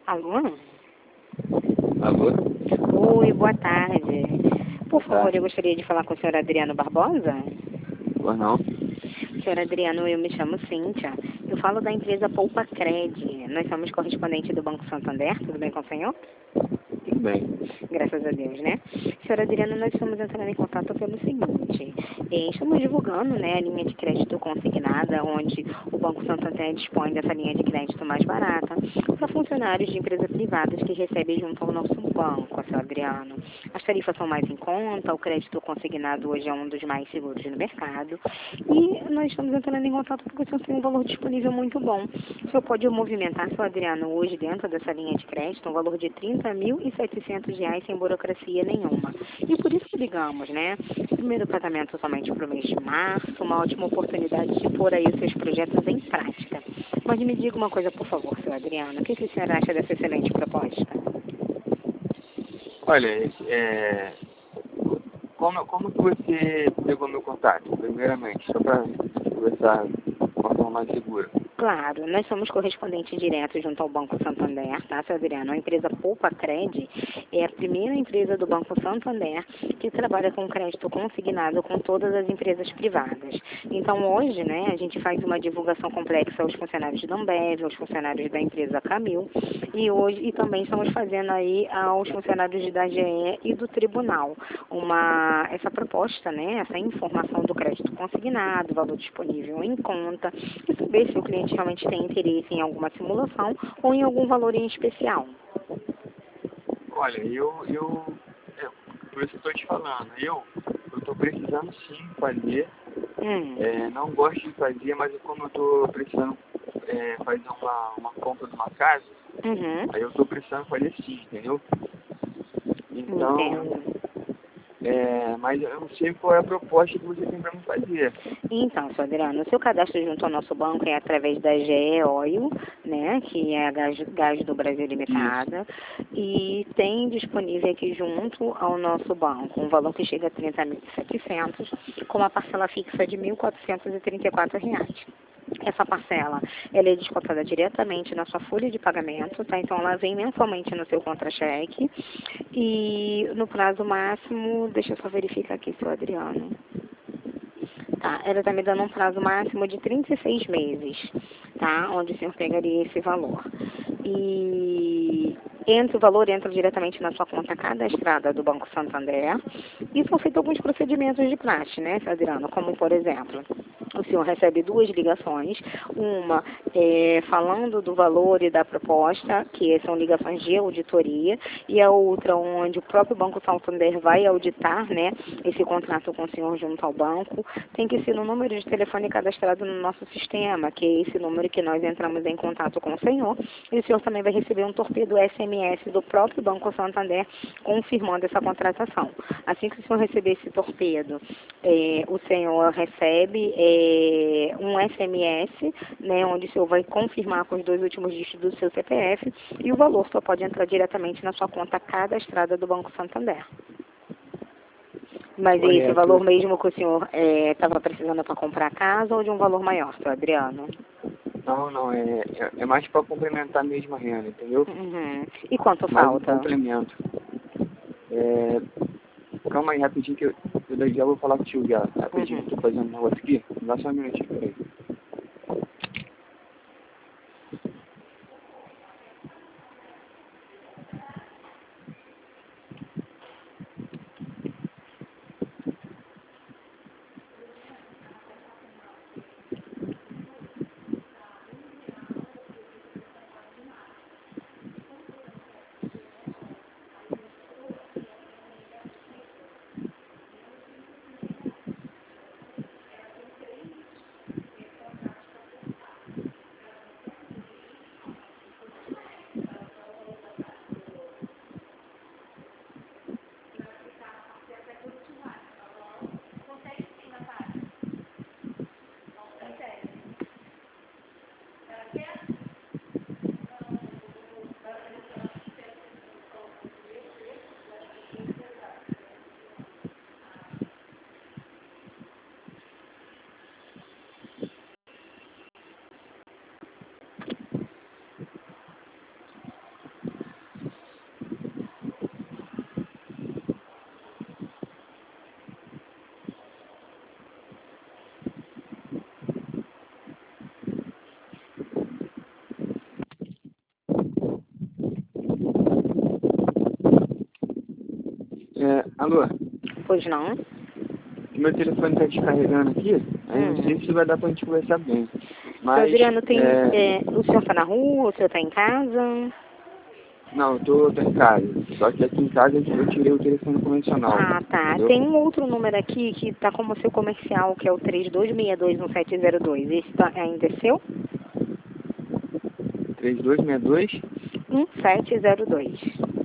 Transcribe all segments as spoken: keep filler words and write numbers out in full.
Alô? Alô? Oi, boa tarde. Por favor, Tarde. eu gostaria de falar com o senhor Adriano Barbosa. Pois não? Senhor Adriano, eu me chamo Cíntia. Eu falo da empresa Poupa Cred. Nós somos correspondente do Banco Santander. Tudo bem com o senhor? Tudo bem. Graças a Deus, né? Senhor Adriano, nós estamos entrando em contato pelo seguinte. Eh, estamos divulgando, né, a linha de crédito consignada, onde o Banco Santander dispõe dessa linha de crédito mais barata para funcionários de empresas privadas que recebem junto ao nosso banco, senhor Adriano. As tarifas são mais em conta, o crédito consignado hoje é um dos mais seguros no mercado. E nós estamos entrando em contato porque o senhor tem um valor disponível muito bom. O senhor pode movimentar, senhor Adriano, hoje dentro dessa linha de crédito, um valor de trinta mil e setecentos reais sem burocracia nenhuma. E por isso que ligamos, né? Primeiro pagamento somente para o mês de março, uma ótima oportunidade de pôr aí os seus projetos em prática. Mas me diga uma coisa, por favor, senhor Adriano, o que, que o senhor acha dessa excelente proposta? Olha, é... como, como que você pegou meu contato, primeiramente, só para conversar de uma forma mais segura? Claro, nós somos correspondente direto junto ao Banco Santander, tá, seu Adriano? A empresa Poupa Cred é a primeira empresa do Banco Santander que trabalha com crédito consignado com todas as empresas privadas. Então, hoje, né, a gente faz uma divulgação complexa aos funcionários da Ambev, aos funcionários da empresa Camil, e hoje e também estamos fazendo aí aos funcionários da A G E e do Tribunal uma essa proposta, né, essa informação do crédito consignado, valor disponível em conta, e saber se o cliente realmente tem interesse em alguma simulação ou em algum valor em especial. Olha, eu, eu, eu por isso que eu estou te falando, eu estou precisando sim fazer, Hum. é, não gosto de fazer, mas como eu estou precisando é, fazer uma, uma compra de uma casa, Uhum. aí eu estou precisando fazer sim, entendeu? Então, Entendo. é, mas eu não sei qual é a proposta que você tem para me fazer. Então, seu Adriano, o seu cadastro junto ao nosso banco é através da G E Oil, né, que é a Gás, Gás do Brasil Isso. Limitada, e tem disponível aqui junto ao nosso banco um valor que chega a trinta mil e setecentos, com uma parcela fixa de mil quatrocentos e trinta e quatro reais. Essa parcela, ela é descontada diretamente na sua folha de pagamento, tá? Então, ela vem mensalmente no seu contra-cheque e no prazo máximo, deixa eu só verificar aqui, seu Adriano. Tá, ela está me dando um prazo máximo de trinta e seis meses, tá? Onde o senhor pegaria esse valor. E entra, o valor entra diretamente na sua conta cadastrada do Banco Santander e são feitos alguns procedimentos de praxe, né, Adriano? Como, por exemplo, o senhor recebe duas ligações, uma é, falando do valor e da proposta, que são ligações de auditoria, e a outra onde o próprio Banco Santander vai auditar, né, esse contrato com o senhor junto ao banco. Tem que ser no número de telefone cadastrado no nosso sistema, que é esse número que nós entramos em contato com o senhor, e o senhor também vai receber um torpedo S M S do próprio Banco Santander confirmando essa contratação. Assim que o senhor receber esse torpedo, é, o senhor recebe é, um S M S, né, onde o senhor vai confirmar com os dois últimos dígitos do seu C P F e o valor só pode entrar diretamente na sua conta cadastrada do Banco Santander. Mas é esse Correto. valor mesmo que o senhor estava é, precisando para comprar a casa ou de um valor maior, seu Adriano? Não, não, é, é, é mais para complementar a mesma renda, entendeu? Uhum. E quanto Mais um falta? complemento. É, calma aí, rapidinho, que eu, eu já vou falar contigo já. Rapidinho, Uhum. eu tô fazendo um negócio aqui. Dá só um minutinho, peraí. É, alô? Pois não? Meu telefone tá descarregando aqui, aí Hum. não sei se vai dar pra gente conversar bem. Seu Mas, Adriano, tem, é... é, o senhor está na rua, o senhor está em casa? Não, eu tô, tô em casa. Só que aqui em casa eu tirei o telefone convencional, Ah, tá. entendeu? Tem um outro número aqui que está como seu comercial, que é o três dois seis dois um sete zero dois. Esse tá, ainda é seu? três dois seis dois? um sete zero dois.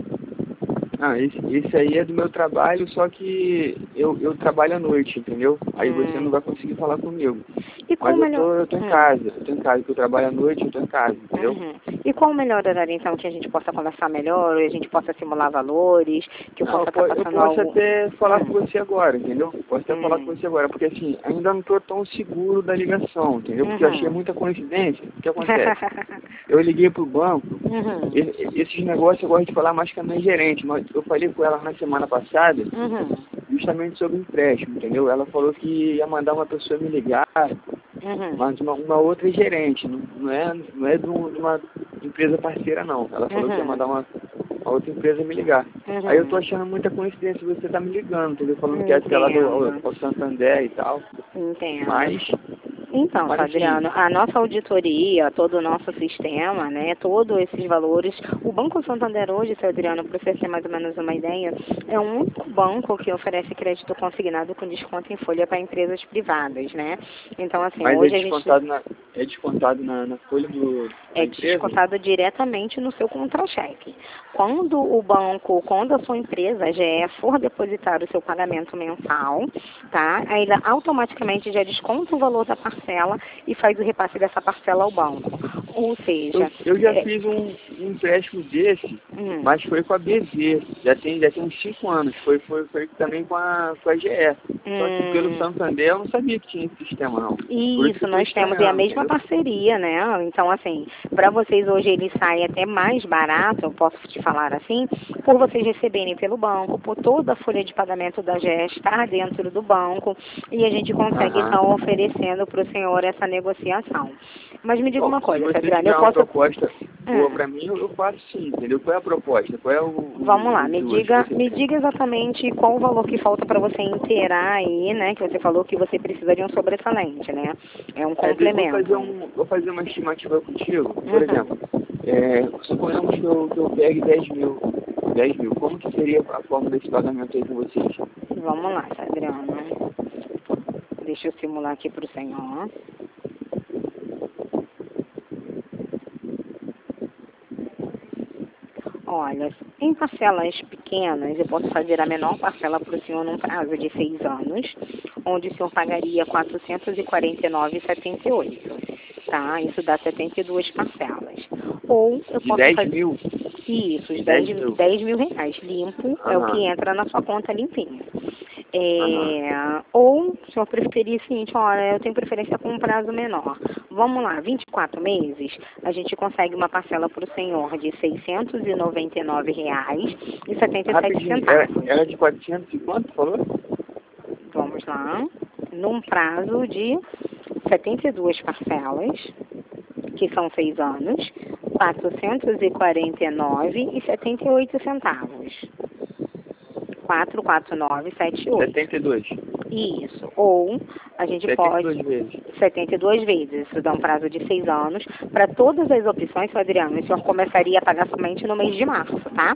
Ah, esse, esse aí é do meu trabalho, só que eu, eu trabalho à noite, entendeu? Aí você não Hum. vai conseguir falar comigo. E qual Mas o eu melhor... tô, eu tô em Hum. casa, eu tô em casa, porque eu trabalho à noite, eu tô em casa, entendeu? Uhum. E qual o melhor horário, então, que a gente possa conversar melhor, a gente possa simular valores, que eu Não, possa eu, estar po- eu passando posso algo... até falar com Hum. você agora, entendeu? Posso até falar com Hum. você agora, porque assim, ainda não tô tão seguro da ligação, entendeu? Porque eu achei Uhum. muita coincidência. O que acontece? Eu liguei pro banco, Uhum. e- esses negócios eu gosto de falar mais com a minha gerente, mas eu falei com ela na semana passada, Uhum. justamente sobre empréstimo, entendeu? Ela falou que ia mandar uma pessoa me ligar, Uhum. mas uma, uma outra gerente, não, não é, não é de, um- de uma empresa parceira, não. Ela falou que ia Uhum. mandar uma, uma outra empresa me ligar. Uhum. Aí eu tô achando muita coincidência você tá me ligando, entendeu? Falando que é aquela do ao, Entendo. ao Santander e tal. Entendo. Mas, Então, mas assim, Adriano, a nossa auditoria, todo o nosso sistema, né, todos esses valores, o Banco Santander hoje, seu Adriano, para você ter mais ou menos uma ideia, é o único banco que oferece crédito consignado com desconto em folha para empresas privadas, né? Então, assim, mas é hoje a gente descontado na, é descontado na, na folha do, da é empresa? descontado diretamente no seu contra-cheque. Quando o banco, quando a sua empresa, a G E, for depositar o seu pagamento mensal, tá? Aí ele automaticamente já desconta o valor da parcela e faz o repasse dessa parcela ao banco. Ou Eu, seja, eu já é, fiz um, um empréstimo desse, hum, mas foi com a B Z. Já tem, já tem uns cinco anos. Foi, foi, foi também com a, com a G E. Só que pelo hum, Santander eu não sabia que tinha esse sistema, não. Por isso que isso, eu tô nós temos é a estranhando, mesma entendeu? parceria, né? Então, assim, para vocês hoje ele sai até mais barato, eu posso te falar assim, por vocês receberem pelo banco, por toda a folha de pagamento da G E estar dentro do banco, e a gente consegue Aham. estar oferecendo para o senhor essa negociação. Mas me diga Bom, uma se coisa, você Adriano, eu tiver uma posso... proposta boa Hum. pra mim, eu, eu faço sim, entendeu? Qual é a proposta? Qual é o, Vamos o, lá, o me juros que diga, você me tem? diga exatamente qual o valor que falta para você inteirar aí, né? Que você falou que você precisa de um sobressalente, né? É um É, de- vou fazer complemento. um, vou fazer uma estimativa contigo. Por Uhum. exemplo, é, suponhamos que eu, que eu pegue dez mil. dez mil. Como que seria a forma desse pagamento aí com vocês? Vamos lá, Adriano. Deixa eu simular aqui para o senhor. Olha, em parcelas pequenas, eu posso fazer a menor parcela para o senhor num prazo de seis anos, onde o senhor pagaria quatrocentos e quarenta e nove reais e setenta e oito centavos, tá? Isso dá setenta e duas parcelas. Ou eu De posso dez fazer... mil? Isso, os dez dez mil. dez mil reais limpo é o que Aham, entra na sua conta limpinho. aham. É, ou, se o senhor preferir, o seguinte, olha, eu tenho preferência com um prazo menor. Vamos lá, vinte e quatro meses, a gente consegue uma parcela para o senhor de seiscentos e noventa e nove reais e setenta e sete Rapidinho, era, centavos. era de quatrocentos e quanto, falou? Vamos lá, num prazo de setenta e duas parcelas, que são seis anos, quatrocentos e quarenta e nove reais e setenta e oito centavos. quatrocentos e quarenta e nove reais e setenta e oito setenta e dois. centavos. Isso. Ou a gente setenta e duas pode... vezes. setenta e duas vezes. Isso dá um prazo de seis anos. Para todas as opções, seu Adriano, o senhor começaria a pagar somente no mês de março, tá?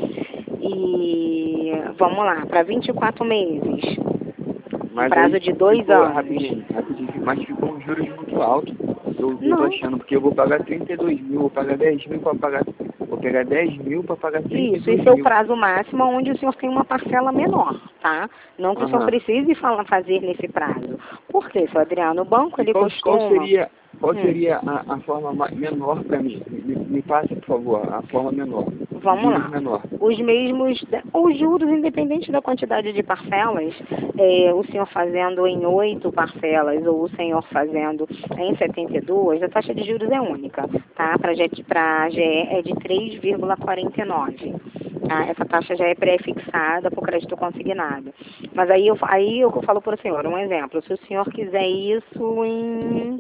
E vamos lá, para vinte e quatro meses. Um Mas aí prazo de dois ficou, anos. rapidinho, rapidinho, mas ficou um juros muito alto. Eu, eu tô Não. achando, porque eu vou pagar trinta e dois mil, vou pagar dez mil para pagar. Vou pegar dez mil para pagar trinta e Isso, dois esse é o mil. prazo máximo onde o senhor tem uma parcela menor, tá? Não que o senhor Aham. precise falar, fazer nesse prazo. Por quê, seu Adriano? O banco, E ele qual, qual costuma... seria, qual Hum. seria a, a forma ma- menor para mim? Me, me passa, por favor, a forma menor. Os Vamos juros lá. menor. Os mesmos, os juros, independente da quantidade de parcelas, é, o senhor fazendo em oito parcelas ou o senhor fazendo em setenta e duas, a taxa de juros é única, tá? Para a G E é de três vírgula quarenta e nove. Tá? Essa taxa já é pré-fixada por crédito consignado. Mas aí eu, aí eu falo para o senhor, um exemplo, se o senhor quiser isso em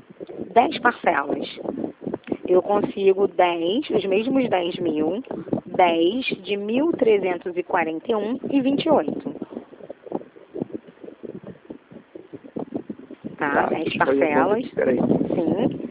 dez parcelas, eu consigo dez, os mesmos dez mil, dez de mil trezentos e quarenta e um e vinte e oito. Tá? Tá, dez deixa eu fazer a conta parcelas. aqui, peraí. Sim.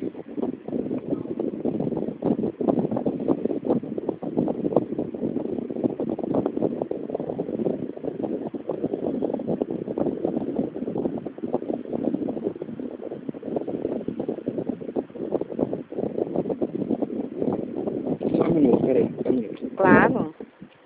Só um minuto, peraí, só um minuto. Claro.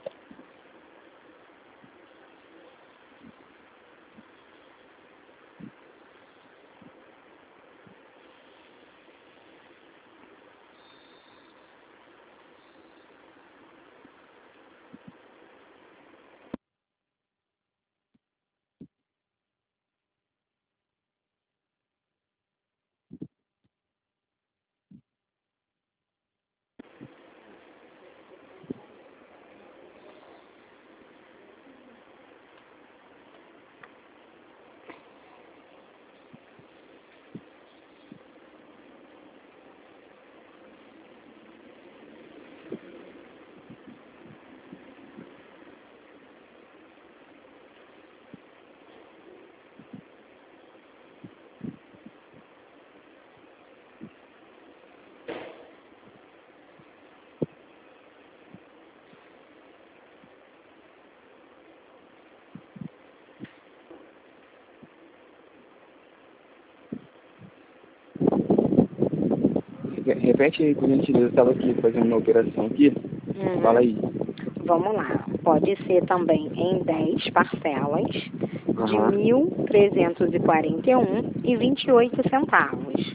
Repete aí, por gentileza, eu estava aqui fazendo uma operação aqui. Uhum. Fala aí. Vamos lá. Pode ser também em dez parcelas de Aham. mil trezentos e quarenta e um e vinte e oito centavos.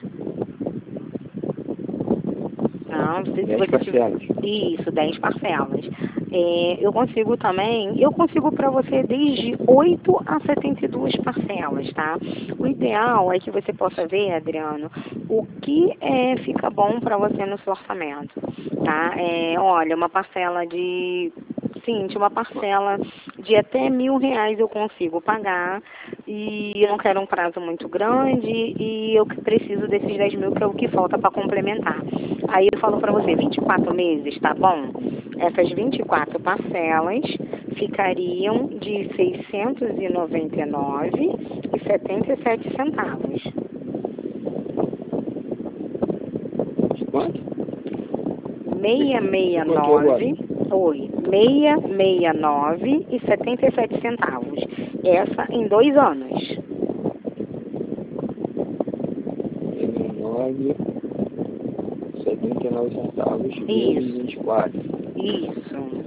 Não, se dez você parcelas. tiver... Isso, dez parcelas. É, eu consigo também, eu consigo para você desde oito a setenta e duas parcelas, tá? O ideal é que você possa ver, Adriano, o que é, fica bom para você no seu orçamento, tá? É, olha, uma parcela de... Sim, de uma parcela de até mil reais eu consigo pagar e eu não quero um prazo muito grande e eu preciso desses dez mil que é o que falta para complementar. Aí eu falo para você, vinte e quatro meses, tá bom? Essas vinte e quatro parcelas ficariam de seiscentos e noventa e nove reais e setenta e sete centavos. De quanto? seiscentos e sessenta e nove, oi, seiscentos e sessenta e nove e setenta e sete centavos. Essa em dois anos. nove, setenta e nove centavos vezes Isso. vinte e quatro. Isso.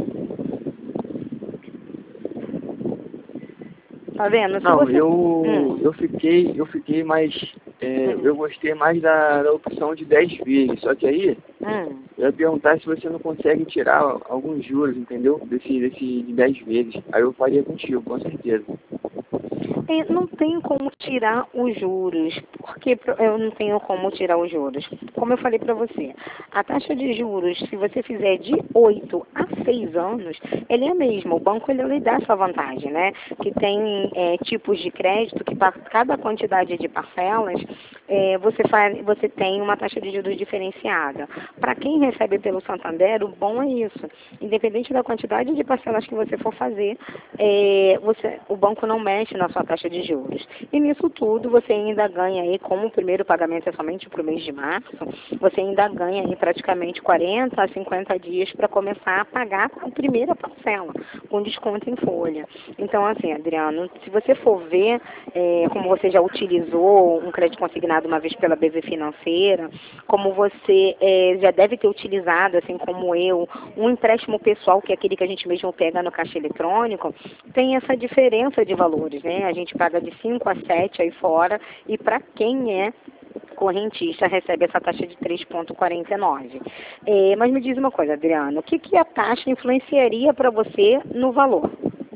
Tá vendo? Se Não, você... eu, Hum. eu fiquei, eu fiquei mais, é, Hum. eu gostei mais da, da opção de dez vezes, só que aí, Hum. eu ia perguntar se você não consegue tirar alguns juros, entendeu? Desse, desse de dez vezes, aí eu faria contigo, com certeza. É, não tem como tirar os juros. Por que pro- eu não tenho como tirar os juros? Como eu falei para você, a taxa de juros, se você fizer de oito a seis anos, ele é a mesma. O banco ele lhe dá essa vantagem, né? Que tem é, tipos de crédito que para cada quantidade de parcelas, é, você, faz, você tem uma taxa de juros diferenciada. Para quem recebe pelo Santander, o bom é isso. Independente da quantidade de parcelas que você for fazer, é, você, o banco não mexe na sua taxa de juros. E nisso tudo, você ainda ganha aí, como o primeiro pagamento é somente para o mês de março, você ainda ganha aí praticamente quarenta a cinquenta dias para começar a pagar a primeira parcela, com desconto em folha. Então, assim, Adriano, se você for ver, é, como você já utilizou um crédito consignado uma vez pela B V Financeira, como você é, já deve ter utilizado, assim como eu, um empréstimo pessoal, que é aquele que a gente mesmo pega no caixa eletrônico, tem essa diferença de valores, né? A gente paga de cinco a sete aí fora, e para quem é correntista recebe essa taxa de três vírgula quarenta e nove. É, mas me diz uma coisa, Adriano, o que, que a taxa influenciaria para você no valor?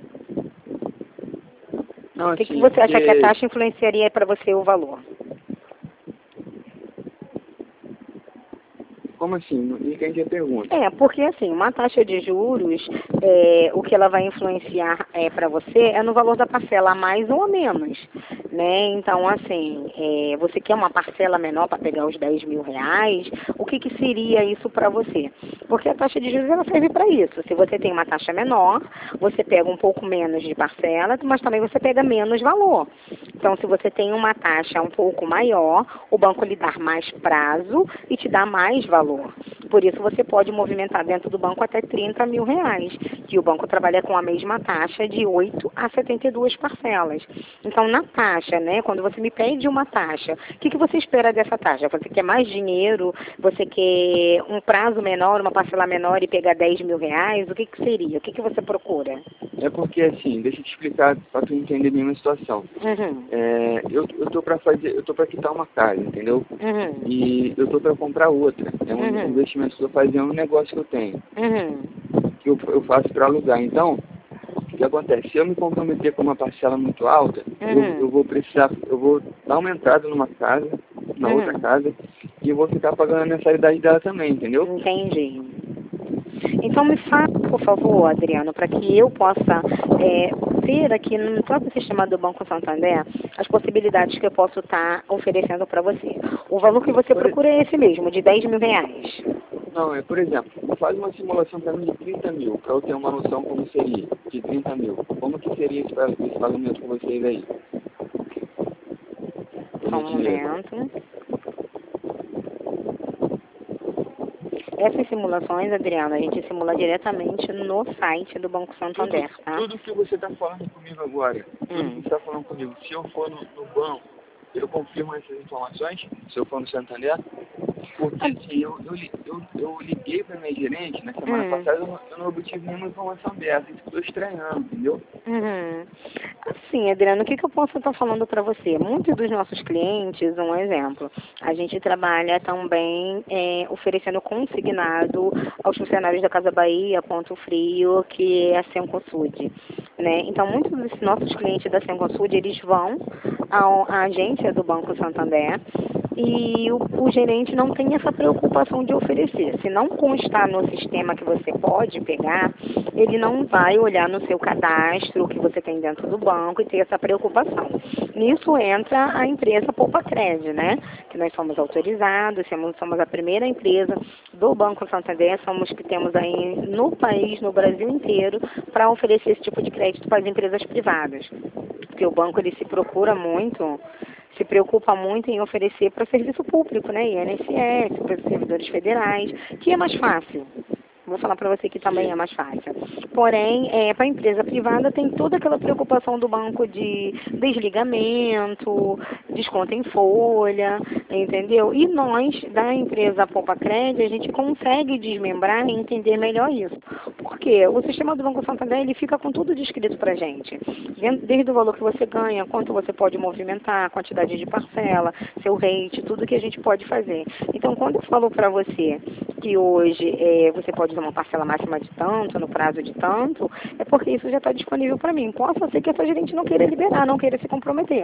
Não, O que, que assim, é você acha que a porque taxa influenciaria para você o valor? como assim? Não entendi a pergunta. É, porque assim, uma taxa de juros, é, o que ela vai influenciar é, para você é no valor da parcela, a mais ou a menos, né? Então, assim, é, você quer uma parcela menor para pegar os dez mil reais, o que, que seria isso para você? Porque a taxa de juros ela serve para isso. Se você tem uma taxa menor, você pega um pouco menos de parcela, mas também você pega menos valor. Então, se você tem uma taxa um pouco maior, o banco lhe dá mais prazo e te dá mais valor. Por isso, você pode movimentar dentro do banco até trinta mil reais, que o banco trabalha com a mesma taxa de oito a setenta e duas parcelas. Então, na taxa, né, quando você me pede uma taxa, o que, que você espera dessa taxa? Você quer mais dinheiro? Você quer um prazo menor, uma parcela menor e pegar dez mil reais? O que, que seria? O que, que você procura? É porque, assim, deixa eu te explicar para tu entender nenhuma situação. Uhum. É, eu, eu tô para fazer, eu tô para quitar uma casa, entendeu? Uhum. E eu tô para comprar outra. É um Uhum. investimento que eu tô fazendo, é um negócio que eu tenho, Uhum. que eu, eu faço para alugar. Então, o que acontece? Se eu me comprometer com uma parcela muito alta, Uhum. eu, eu vou precisar, eu vou dar uma entrada numa casa, na Uhum. outra casa, e eu vou ficar pagando a mensalidade dela também, entendeu? Entendi. Então me fala, por favor, Adriano, para que eu possa é, ver aqui no próprio sistema do Banco Santander as possibilidades que eu posso estar oferecendo para você. O valor que você procura é esse mesmo, de dez mil reais. Não, é, por exemplo, faz uma simulação para mim de trinta mil, para eu ter uma noção como seria, de trinta mil. Como que seria esse, esse pagamento com vocês aí? Só um momento. Essas simulações, Adriano, a gente simula diretamente no site do Banco Santander, Tudo, tá? tudo que você está falando comigo agora, tudo Hum. que você está falando comigo, se eu for no, no banco, eu confirmo essas informações, se eu for no Santander, porque assim, eu, eu, li- eu, eu liguei para minha gerente na semana Hum. passada, eu não, eu não obtive nenhuma informação dessa, estou estranhando, entendeu? Uhum. Assim, Adriano, o que, que eu posso estar falando para você? Muitos dos nossos clientes, um exemplo, a gente trabalha também é, oferecendo consignado aos funcionários da Casa Bahia, Ponto Frio, que é a Cencosud, né? Então, muitos dos nossos clientes da Cencosud, eles vão ao- à agência do Banco Santander e o, o gerente não tem essa preocupação de oferecer. Se não constar no sistema que você pode pegar, ele não vai olhar no seu cadastro o que você tem dentro do banco e ter essa preocupação. Nisso entra a empresa Poupacred, né? Que nós somos autorizados, somos, somos a primeira empresa do Banco Santander, somos que temos aí no país, no Brasil inteiro, para oferecer esse tipo de crédito para as empresas privadas. Porque o banco ele se procura muito, se preocupa muito em oferecer para serviço público, né? I N S S, para os servidores federais, que é mais fácil. Vou falar para você que também é mais fácil. Porém, é, para a empresa privada tem toda aquela preocupação do banco de desligamento, desconto em folha, entendeu? E nós, da empresa Poupacred, a gente consegue desmembrar e entender melhor isso. Porque o sistema do Banco Santander, ele fica com tudo descrito para a gente. Desde o valor que você ganha, quanto você pode movimentar, quantidade de parcela, seu rate, tudo que a gente pode fazer. Então, quando eu falo para você que hoje é, você pode usar uma parcela máxima de tanto, no prazo de tanto, é porque isso já está disponível para mim. Possa ser que essa gerente não queira liberar, não queira se comprometer.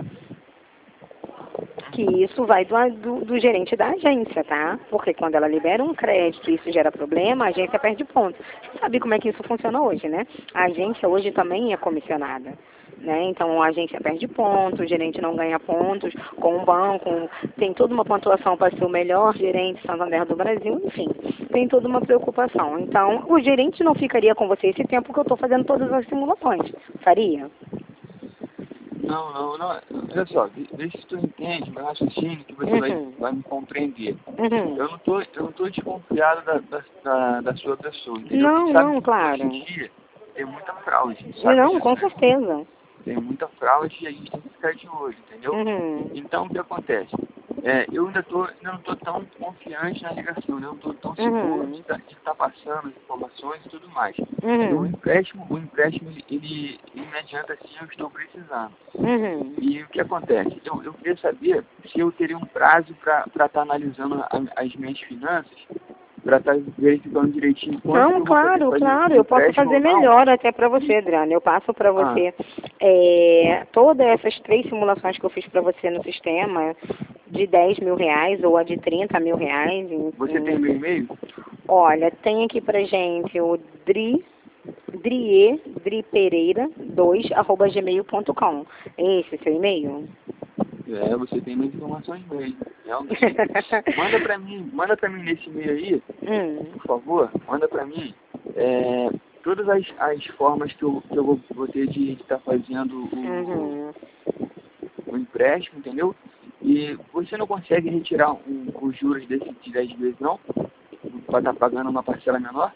Que isso vai do, do, do gerente da agência, tá? Porque quando ela libera um crédito e isso gera problema, a agência perde pontos. Você sabe como é que isso funciona hoje, né? A agência hoje também é comissionada. Né? Então a agência perde pontos, o gerente não ganha pontos, com o banco tem toda uma pontuação para ser o melhor gerente Santander do Brasil, enfim, tem toda uma preocupação. Então o gerente não ficaria com você esse tempo que eu estou fazendo todas as simulações, faria? Não, não, não. Olha só, vê se tu entende meu raciocínio que você Uhum. vai, vai me compreender. Uhum. Eu não tô, eu não tô desconfiado da, da, da, da sua pessoa, entendeu? Não, Sabe não, que claro. hoje em dia tem muita fraude, sabe Não, disso, com né? certeza. Tem muita fraude e a gente tem que ficar de olho, entendeu? Uhum. Então, o que acontece? É, eu ainda, tô, ainda não estou tão confiante na ligação, eu não estou tão seguro Uhum. de estar tá passando as informações e tudo mais. Uhum. E o empréstimo, o empréstimo ele, ele, ele me adianta assim, eu estou precisando. Uhum. E o que acontece? Eu, eu queria saber se eu teria um prazo para estar tá analisando a, as minhas finanças, para estar tá verificando direitinho quanto que Não, eu vou poder claro, fazer claro, o eu posso empréstimo fazer ou não. melhor até para você, Adriana. Eu passo para você Ah. é, todas essas três simulações que eu fiz para você no sistema, de dez mil reais ou a de trinta mil reais. Em, Você em... tem meu e-mail? Olha, tem aqui pra gente o Dri, Drie, Dri Pereira dois, arroba gmail ponto com. É esse seu e-mail? É, você tem minhas informações mesmo, realmente. Manda pra mim, manda pra mim nesse e-mail aí, hum. por favor, manda pra mim é, todas as, as formas que eu, que eu vou, vou ter de estar fazendo o, Uhum. o empréstimo, entendeu? E você não consegue retirar um, os juros desse de dez vezes, não? Para estar pagando uma parcela menor?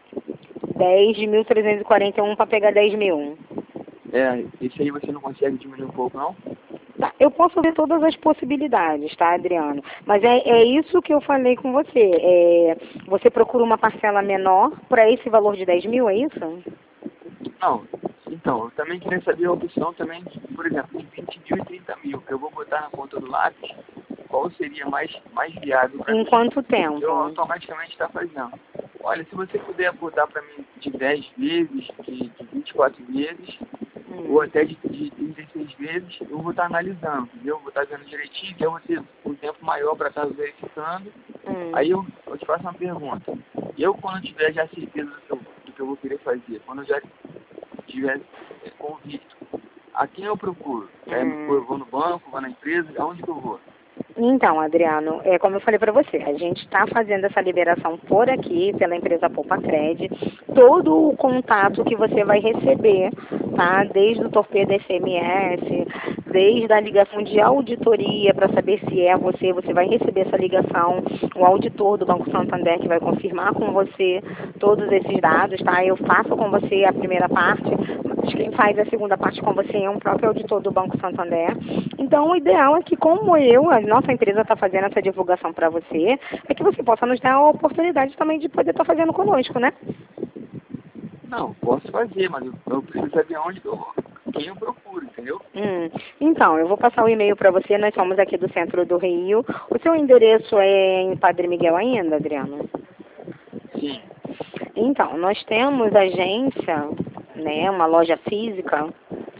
dez mil trezentos e quarenta e um para pegar dez mil. É, esse aí você não consegue diminuir um pouco, não? Tá, eu posso ver todas as possibilidades, tá, Adriano? Mas é, é isso que eu falei com você. É, você procura uma parcela menor para esse valor de dez mil, é isso? Não. Então, eu também queria saber a opção também, de, por exemplo, de vinte mil e trinta mil, que eu vou botar na conta do lápis, qual seria mais, mais viável para Em mim? quanto tempo? Eu automaticamente está fazendo. Olha, se você puder botar para mim de dez vezes, de, de vinte e quatro vezes, Hum. ou até de, de trinta e seis vezes, eu vou estar analisando, entendeu? Vou estar vendo direitinho, que eu vou ter um tempo maior para estar verificando. Hum. Aí eu, eu te faço uma pergunta. Eu, quando tiver já certeza do que eu, do que eu vou querer fazer, quando eu já tiver é, convicto, a quem eu procuro? É, Hum. eu vou no banco, vou na empresa, aonde que eu vou? Então, Adriano, é como eu falei para você, a gente está fazendo essa liberação por aqui, pela empresa Poupa Cred. Todo o contato que você vai receber, tá? Desde o torpedo S M S, desde a ligação de auditoria para saber se é você, você vai receber essa ligação. O auditor do Banco Santander que vai confirmar com você todos esses dados, tá? Eu faço com você a primeira parte, mas quem faz a segunda parte com você é um próprio auditor do Banco Santander. Então, o ideal é que, como eu, a nossa empresa está fazendo essa divulgação para você, é que você possa nos dar a oportunidade também de poder estar tá fazendo conosco, né? Não, posso fazer, mas eu, eu preciso saber onde que eu vou, quem eu procuro, entendeu? Hum. Então, eu vou passar o e-mail para você, nós somos aqui do centro do Rio. O seu endereço é em Padre Miguel ainda, Adriano? Sim. Então, nós temos agência, né, uma loja física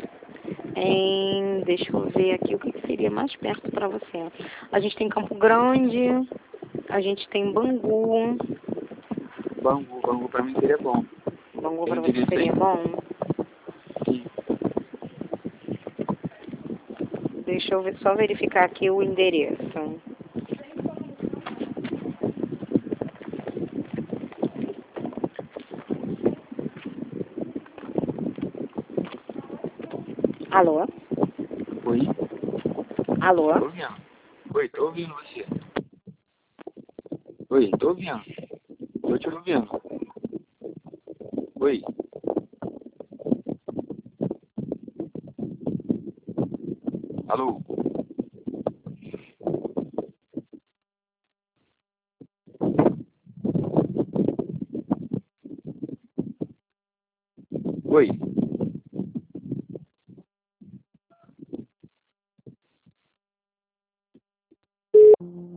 em, deixa eu ver aqui o que que seria mais perto para você. A gente tem Campo Grande, a gente tem Bangu. Bangu, Bangu pra mim seria bom. Bangu Tem para você endereço seria aí? bom? Sim. Deixa eu ver, só verificar aqui o endereço. Alô? Oi? Alô? Tô ouvindo. Oi, tô ouvindo você. Oi, tô ouvindo. Tô te ouvindo. Oi. Alô? Oi.